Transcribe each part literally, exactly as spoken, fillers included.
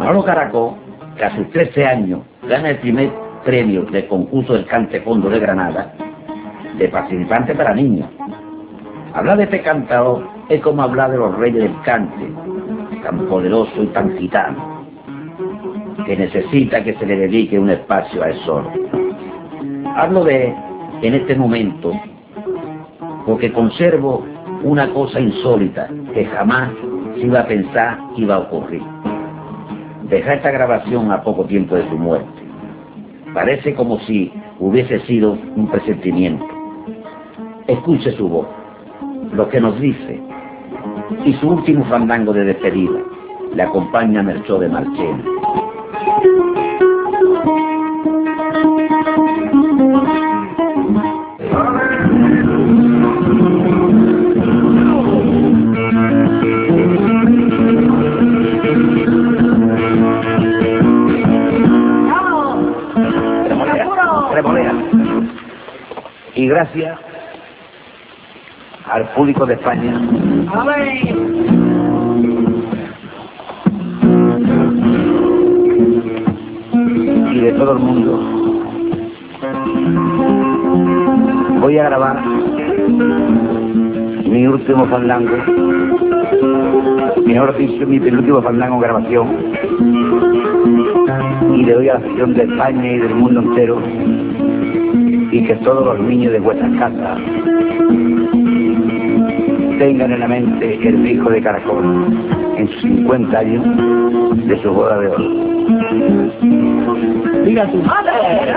Manolo Caracol, que a sus trece años gana el primer premio del concurso del Cante Fondo de Granada, de participante para niños. Hablar de este cantador es como hablar de los reyes del cante, tan poderoso y tan gitano, que necesita que se le dedique un espacio a eso. Hablo de él en este momento porque conservo una cosa insólita que jamás se iba a pensar que iba a ocurrir. Dejar esta grabación a poco tiempo de su muerte. Parece como si hubiese sido un presentimiento. Escuche su voz, lo que nos dice, y su último fandango de despedida. Le acompaña Melchor de Marchena. Tremolea. Y gracias al público de España y de todo el mundo, voy a grabar mi último fandango, mejor dicho, mi penúltimo fandango en grabación, y le doy a la afición de España y del mundo entero, y que todos los niños de vuestras casas tengan en la mente el hijo de Caracol en sus cincuenta años de su boda de oro. ¡Diga su madre!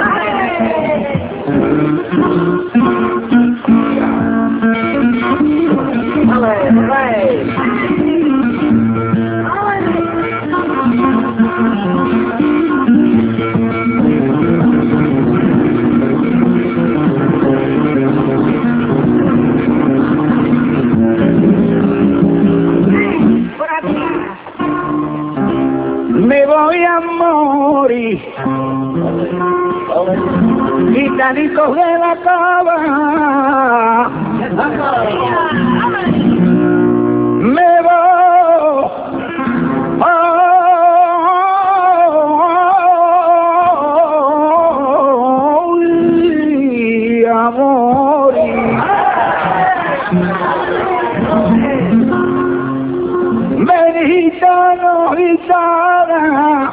Me voy a morir, gitanitos de la cava. Me voy a morir. Ven, gitano, gitana,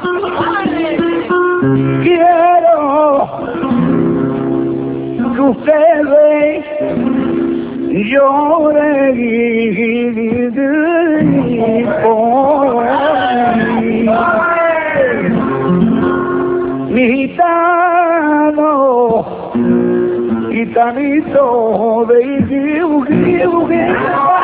quiero que ustedes lloren por mí. Mi gitano, gitanito de Dios,